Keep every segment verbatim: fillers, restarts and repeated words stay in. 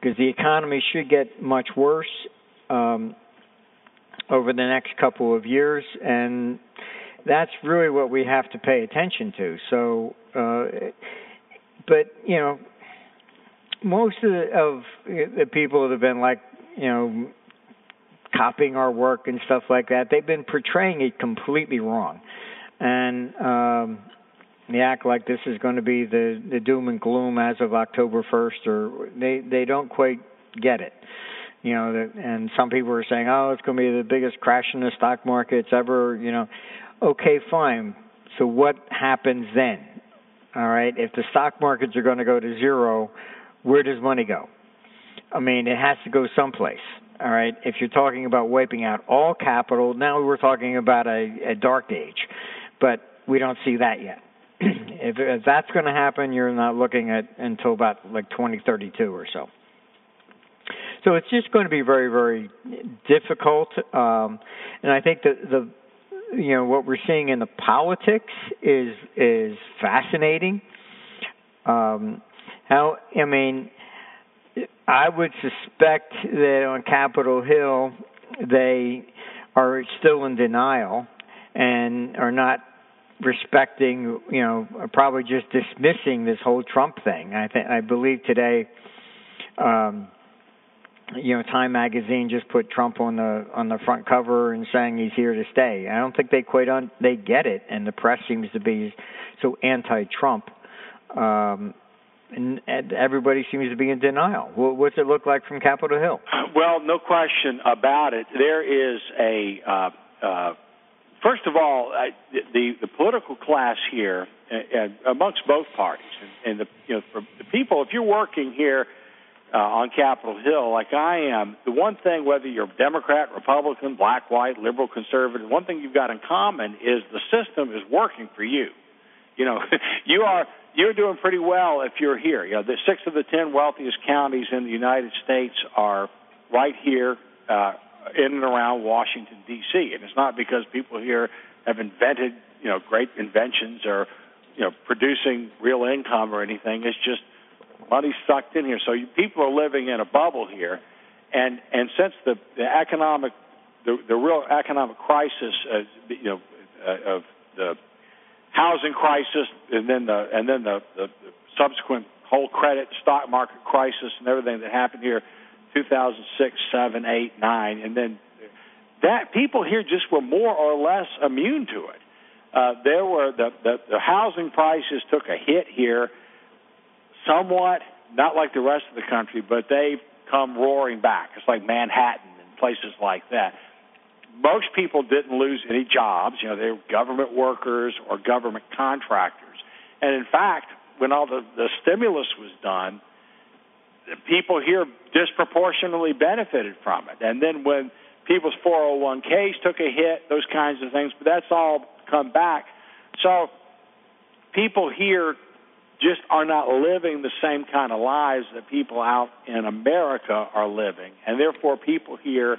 because the economy should get much worse um, over the next couple of years, and that's really what we have to pay attention to. So, uh, but, you know, most of the, of the people that have been, like, you know, copying our work and stuff like that, they've been portraying it completely wrong. And um, they act like this is going to be the, the doom and gloom as of October first, or they, they don't quite get it. You know, that, and some people are saying, oh, it's going to be the biggest crash in the stock markets ever, you know. Okay, fine. So what happens then? All right, if the stock markets are going to go to zero, where does money go? I mean, it has to go someplace. All right, if you're talking about wiping out all capital, now we're talking about a, a dark age, but we don't see that yet. if, if that's going to happen, you're not looking at until about like twenty thirty-two or so. So it's just going to be very, very difficult, um, and I think that the you know what we're seeing in the politics is is fascinating. Um, how I mean. I would suspect that on Capitol Hill they are still in denial and are not respecting, you know, are probably just dismissing this whole Trump thing. I think I believe today, um, you know, Time magazine just put Trump on the on the front cover and saying he's here to stay. I don't think they quite un- they get it, and the press seems to be so anti-Trump. Um, And, and everybody seems to be in denial. What's it look like from Capitol Hill? Well, no question about it. There is a, uh, uh, first of all, I, the, the political class here, uh, amongst both parties, and, and the, you know, for the people, if you're working here uh, on Capitol Hill like I am, the one thing, whether you're Democrat, Republican, black, white, liberal, conservative, one thing you've got in common is the system is working for you. You know, you are you're doing pretty well if you're here. You know, the six of the ten wealthiest counties in the United States are right here uh, in and around Washington, D C And it's not because people here have invented, you know, great inventions or, you know, producing real income or anything. It's just money sucked in here. So you, people are living in a bubble here, and and since the, the economic, the, the real economic crisis, uh, you know, uh, of the housing crisis, and then the and then the, the, the subsequent whole credit stock market crisis and everything that happened here, two thousand six, seven, eight, nine, and then that people here just were more or less immune to it. Uh, there were the, the the housing prices took a hit here, somewhat, not like the rest of the country, but they've come roaring back. It's like Manhattan and places like that. Most people didn't lose any jobs. You know, they were government workers or government contractors. And in fact, when all the, the stimulus was done, the people here disproportionately benefited from it. And then when people's four oh one k's took a hit, those kinds of things, but that's all come back. So people here just are not living the same kind of lives that people out in America are living. And therefore, people here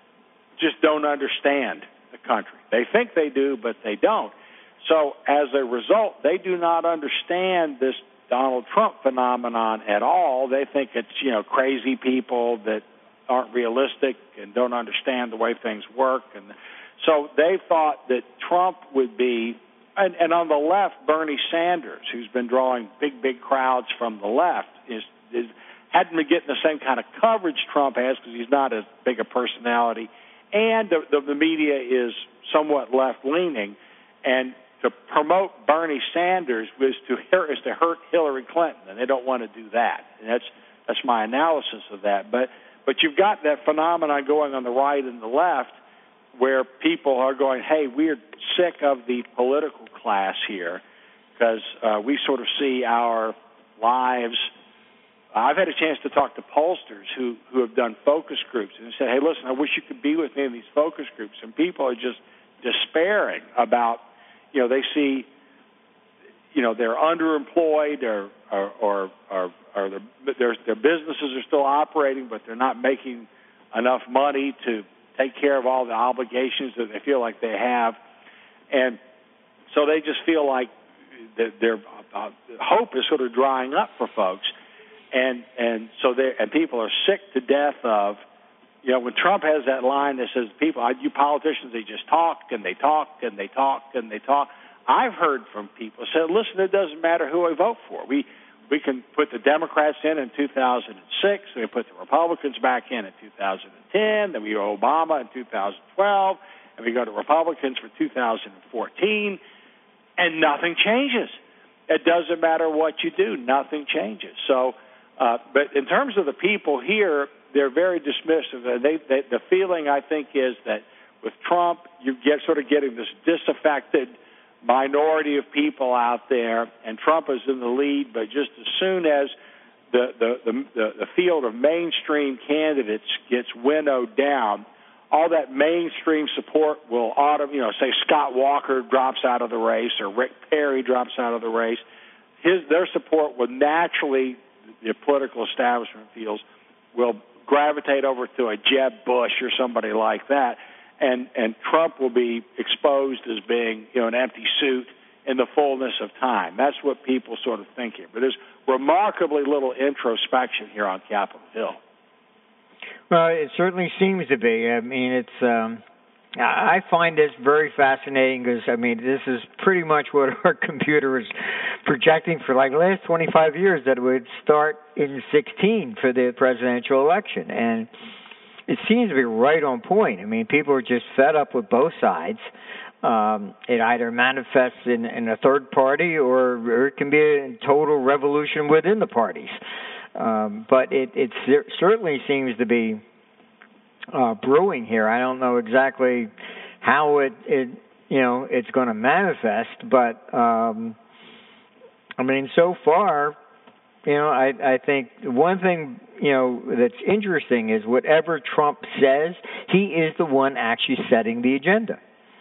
just don't understand the country. They think they do, but they don't. So as a result, they do not understand this Donald Trump phenomenon at all. They think it's, you know, crazy people that aren't realistic and don't understand the way things work. And so they thought that Trump would be, and, and on the left, Bernie Sanders, who's been drawing big, big crowds from the left, is, is hadn't been getting the same kind of coverage Trump has because he's not as big a personality. And the, the, the media is somewhat left-leaning, and to promote Bernie Sanders was to is to hurt Hillary Clinton, and they don't want to do that. And that's that's my analysis of that. But but you've got that phenomenon going on the right and the left, where people are going, "Hey, we're sick of the political class here, because uh, we sort of see our lives." I've had a chance to talk to pollsters who, who have done focus groups and said, hey, listen, I wish you could be with me in these focus groups. And people are just despairing about, you know, they see, you know, they're underemployed or, or, or, or, or their, their businesses are still operating, but they're not making enough money to take care of all the obligations that they feel like they have. And so they just feel like their uh, hope is sort of drying up for folks. and and so they and people are sick to death of, you know, when Trump has that line that says, people, you politicians, they just talk and they talk and they talk and they talk. I've heard from people say, listen, it doesn't matter who I vote for. We we can put the Democrats in in two thousand six, we put the Republicans back in in two thousand ten, then we go Obama in two thousand twelve, and we go to Republicans for two thousand fourteen, and nothing changes. It doesn't matter what you do, nothing changes. So, uh, but in terms of the people here, they're very dismissive. They, they, the feeling, I think, is that with Trump, you get sort of getting this disaffected minority of people out there, and Trump is in the lead. But just as soon as the the, the, the field of mainstream candidates gets winnowed down, all that mainstream support will auto, you know, say Scott Walker drops out of the race or Rick Perry drops out of the race. His their support will naturally, the political establishment feels, will gravitate over to a Jeb Bush or somebody like that, and and Trump will be exposed as being, you know, an empty suit in the fullness of time. That's what people sort of think here. But there's remarkably little introspection here on Capitol Hill. Well, it certainly seems to be. I mean, it's. Um, I find this very fascinating because, I mean, this is pretty much what our computer is projecting for like the last twenty-five years, that it would start in sixteen for the presidential election. And it seems to be right on point. I mean, people are just fed up with both sides. Um, it either manifests in, in a third party or, or it can be a total revolution within the parties. Um, but it, it certainly seems to be uh, brewing here. I don't know exactly how it, it you know, it's going to manifest, but um, I mean, so far, you know, I, I think one thing, you know, that's interesting is whatever Trump says, he is the one actually setting the agenda.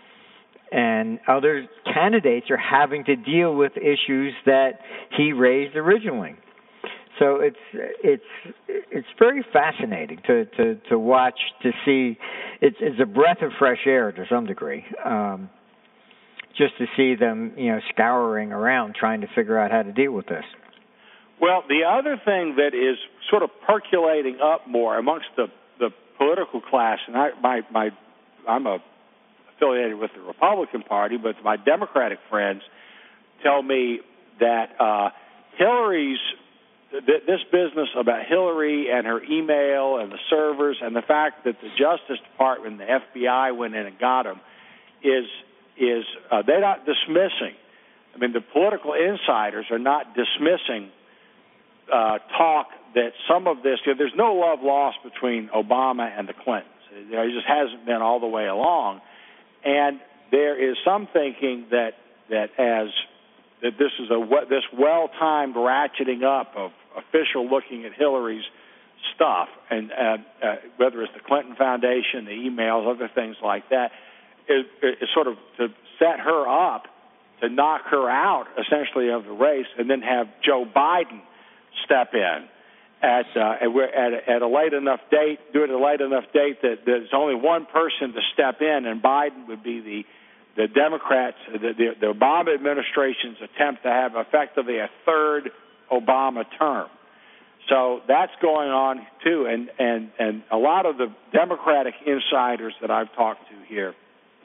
And other candidates are having to deal with issues that he raised originally. So it's it's it's very fascinating to, to, to watch, to see. It's, it's a breath of fresh air to some degree, um, just to see them, you know, scouring around trying to figure out how to deal with this. Well, the other thing that is sort of percolating up more amongst the, the political class, and I my my I'm a, affiliated with the Republican Party, but my Democratic friends tell me that uh, Hillary's this business about Hillary and her email and the servers and the fact that the Justice Department and the F B I went in and got them is is uh, they're not dismissing. I mean, the political insiders are not dismissing uh, talk that some of this, you know, there's no love lost between Obama and the Clintons. You know, it just hasn't been all the way along. And there is some thinking that that as that this is a this well-timed ratcheting up of official looking at Hillary's stuff, and uh, uh, whether it's the Clinton Foundation, the emails, other things like that, is, is sort of to set her up to knock her out essentially of the race, and then have Joe Biden step in at uh, at, at, at a late enough date, do it at a late enough date that there's only one person to step in, and Biden would be the the Democrats, the, the, the Obama administration's attempt to have effectively a third Obama term. So that's going on too, and and and a lot of the Democratic insiders that I've talked to here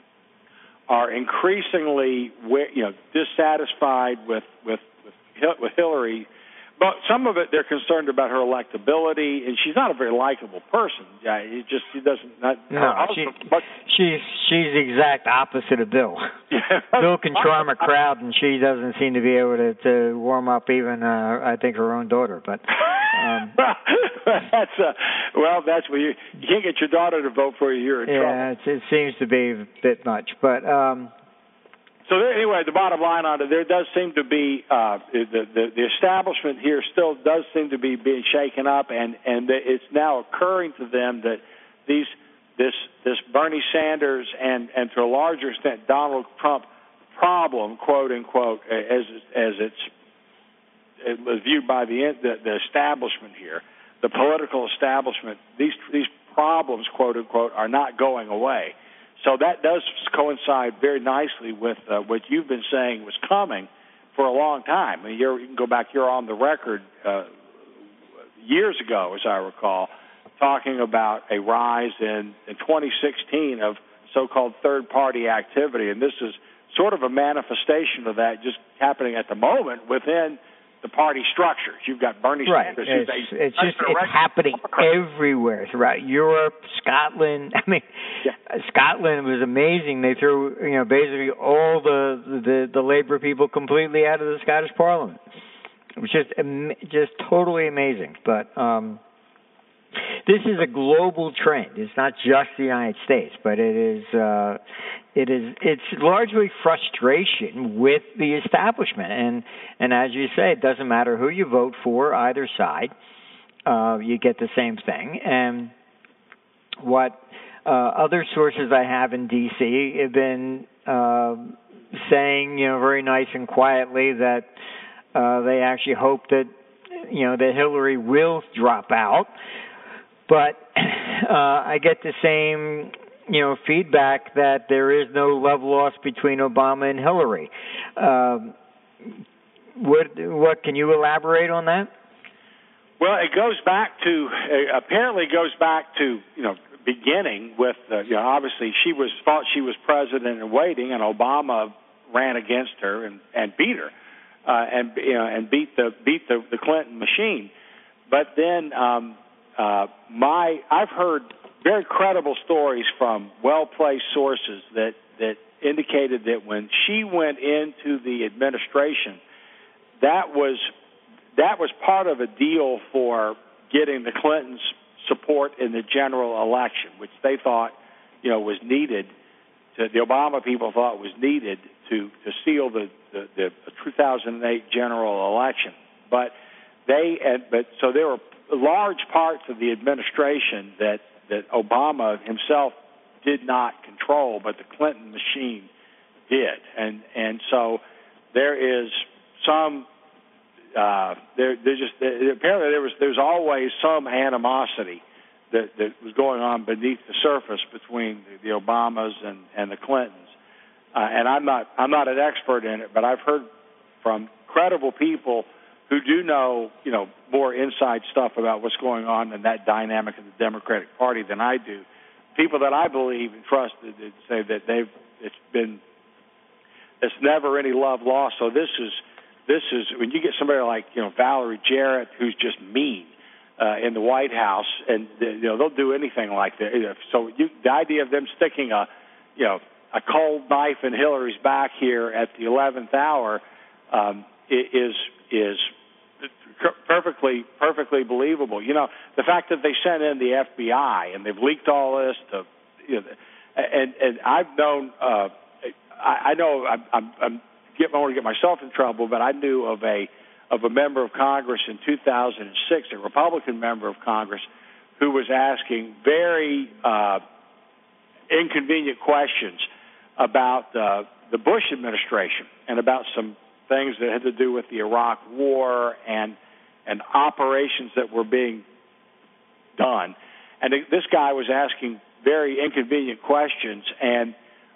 are increasingly, you know, dissatisfied with with with, with Hillary. But some of it, they're concerned about her electability, and she's not a very likable person. Yeah, it just she doesn't. Not, no, she, but, she's she's the exact opposite of Bill. Yeah, Bill can charm a crowd, and she doesn't seem to be able to, to warm up even, uh, I think, her own daughter. But um, that's uh, well, that's where you you can't get your daughter to vote for you. You're in yeah, trouble. Yeah, it seems to be a bit much, but. Um, So anyway, the bottom line on it, there does seem to be uh, the, the the establishment here still does seem to be being shaken up, and and it's now occurring to them that these this this Bernie Sanders and and to a larger extent Donald Trump problem, quote unquote, as as it's it was viewed by the, the the establishment here, the political establishment. These these problems, quote unquote, are not going away. So that does coincide very nicely with uh, what you've been saying was coming for a long time. I mean, you're, you can go back, you're on the record uh, years ago, as I recall, talking about a rise in, in twenty sixteen of so-called third-party activity, and this is sort of a manifestation of that just happening at the moment within the party structures. You've got Bernie right. Sanders. It's, a, it's just it's happening everywhere throughout Europe, Scotland. I mean, yeah. Scotland was amazing. They threw, you know, basically all the, the the Labour people completely out of the Scottish Parliament. It was just just totally amazing. But um, this is a global trend. It's not just the United States, but it is uh, it is it's largely frustration with the establishment. And and as you say, it doesn't matter who you vote for, either side, uh, you get the same thing. And what uh, other sources I have in D C have been uh, saying, you know, very nice and quietly that uh, they actually hope that, you know, that Hillary will drop out. But uh, I get the same, you know, feedback that there is no love lost between Obama and Hillary. Um, what, what can you elaborate on that? Well, it goes back to uh, apparently goes back to you know beginning with uh, you know obviously she was thought she was president in waiting, and Obama ran against her and, and beat her uh, and you know and beat the beat the, the Clinton machine. But then. Um, Uh, my, I've heard very credible stories from well-placed sources that, that indicated that when she went into the administration, that was that was part of a deal for getting the Clintons' support in the general election, which they thought, you know, was needed. To, the Obama people thought was needed to to seal the the, the two thousand eight general election. But they, but so there were large parts of the administration that, that Obama himself did not control, but the Clinton machine did. And and so there is some uh, there there's just apparently there was there's always some animosity that, that was going on beneath the surface between the, the Obamas and, and the Clintons. Uh, and I'm not I'm not an expert in it, but I've heard from credible people who do know, you know, more inside stuff about what's going on in that dynamic of the Democratic Party than I do. People that I believe and trust that say that they've it's been it's never any love lost. So this is this is when you get somebody like you know Valerie Jarrett who's just mean uh, in the White House, and you know they'll do anything like that. So you, the idea of them sticking a you know a cold knife in Hillary's back here at the eleventh hour um, is is perfectly, perfectly believable. You know, the fact that they sent in the F B I and they've leaked all this to, you know, and and I've known, uh, I, I know I'm, I'm, I'm get, I want to get myself in trouble, but I knew of a of a member of Congress in two thousand six, a Republican member of Congress, who was asking very uh, inconvenient questions about uh, the Bush administration and about some things that had to do with the Iraq War and and operations that were being done. And this guy was asking very inconvenient questions, and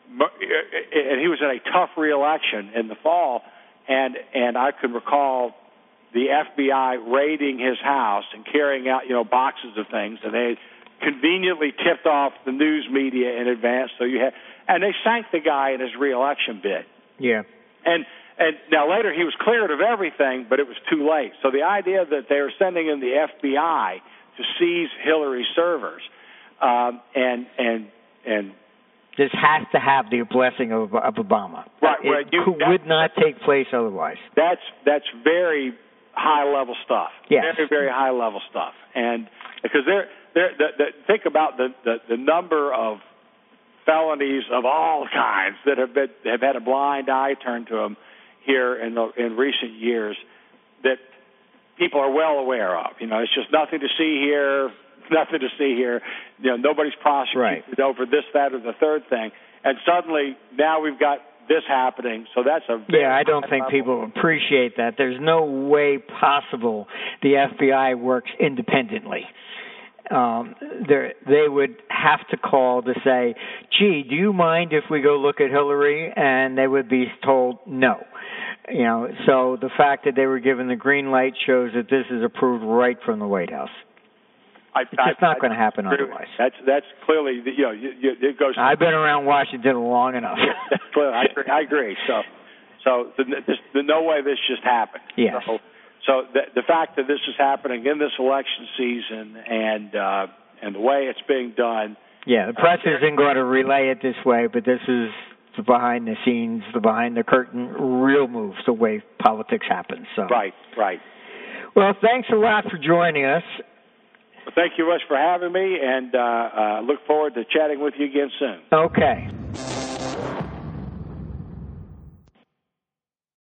and he was in a tough re-election in the fall, and and I could recall the F B I raiding his house and carrying out, you know, boxes of things, and they conveniently tipped off the news media in advance. So you had, and they sank the guy in his re-election bid. Yeah. And and now later he was cleared of everything, but it was too late. So the idea that they were sending in the F B I to seize Hillary's servers, um, and and and this has to have the blessing of, of Obama. Right. It right. You, would not take place otherwise. That's that's very high level stuff. Yes. Very very high level stuff. And because they're they're the, the, think about the, the the number of felonies of all kinds that have been have had a blind eye turned to them here in the, in recent years that people are well aware of. You know, it's just nothing to see here, nothing to see here. You know, nobody's prosecuted right. over this, that, or the third thing. And suddenly now we've got this happening. So that's a very yeah. I don't think level. people appreciate that. There's no way possible the F B I works independently. Um, they would have to call to say, gee, do you mind if we go look at Hillary? And they would be told no. you know, so the fact that they were given the green light shows that this is approved right from the White House. I, it's just I, not going to happen I, otherwise. That's that's clearly, you know, you, you, it goes. I've been around Washington long enough. That's clear. I agree. I agree. So, so the, this, the no way this just happened. Yes. So, so the, the fact that this is happening in this election season and uh, and the way it's being done. Yeah, the press uh, isn't going to relay it this way, but this is the behind the scenes, the behind the curtain, real moves, the way politics happens. So. Right. Right. Well, thanks a lot for joining us. Well, thank you, Russ, for having me, and uh, uh, look forward to chatting with you again soon. Okay.